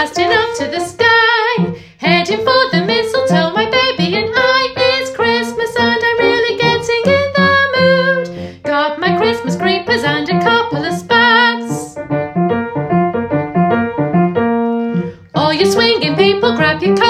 blasting up to the sky, heading for the mistletoe, my baby and I. It's Christmas and I'm really getting in the mood. Got my Christmas creepers and a couple of spats. All you swinging people, grab your